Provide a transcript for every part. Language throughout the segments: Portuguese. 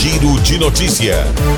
Giro de Notícia.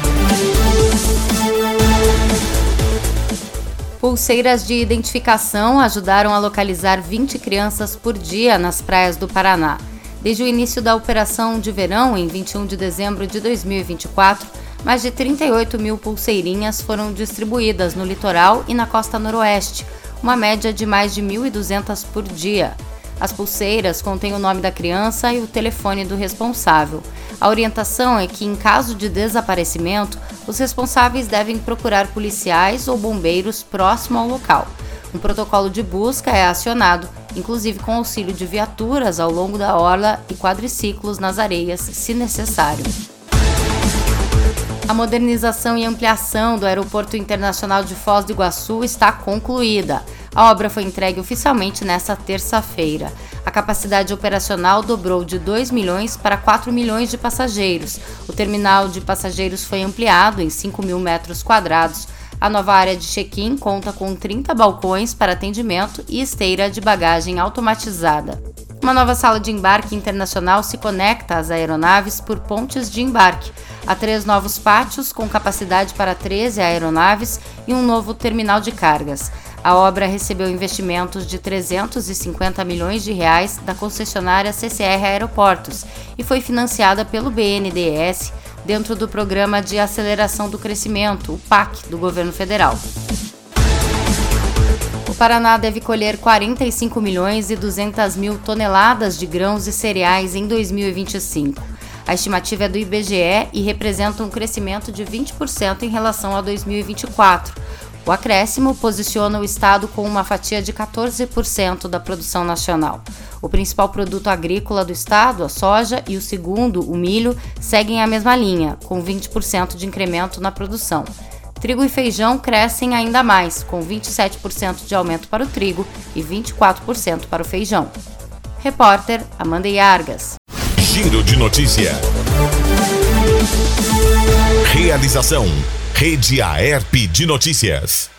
Pulseiras de identificação ajudaram a localizar 20 crianças por dia nas praias do Paraná. Desde o início da operação de verão, em 21 de dezembro de 2024, mais de 38 mil pulseirinhas foram distribuídas no litoral e na costa noroeste, uma média de mais de 1.200 por dia. As pulseiras contêm o nome da criança e o telefone do responsável. A orientação é que, em caso de desaparecimento, os responsáveis devem procurar policiais ou bombeiros próximo ao local. Um protocolo de busca é acionado, inclusive com auxílio de viaturas ao longo da orla e quadriciclos nas areias, se necessário. A modernização e ampliação do Aeroporto Internacional de Foz do Iguaçu está concluída. A obra foi entregue oficialmente nesta terça-feira. A capacidade operacional dobrou de 2 milhões para 4 milhões de passageiros. O terminal de passageiros foi ampliado em 5 mil metros quadrados. A nova área de check-in conta com 30 balcões para atendimento e esteira de bagagem automatizada. Uma nova sala de embarque internacional se conecta às aeronaves por pontes de embarque. Há 3 novos pátios com capacidade para 13 aeronaves e um novo terminal de cargas. A obra recebeu investimentos de 350 milhões de reais da concessionária CCR Aeroportos e foi financiada pelo BNDES dentro do Programa de Aceleração do Crescimento, o PAC, do governo federal. O Paraná deve colher 45 milhões e 200 mil toneladas de grãos e cereais em 2025. A estimativa é do IBGE e representa um crescimento de 20% em relação a 2024. O acréscimo posiciona o estado com uma fatia de 14% da produção nacional. O principal produto agrícola do estado, a soja, e o segundo, o milho, seguem a mesma linha, com 20% de incremento na produção. Trigo e feijão crescem ainda mais, com 27% de aumento para o trigo e 24% para o feijão. Repórter Amanda Iargas. Giro de Notícia. Realização: Rede Aerp de Notícias.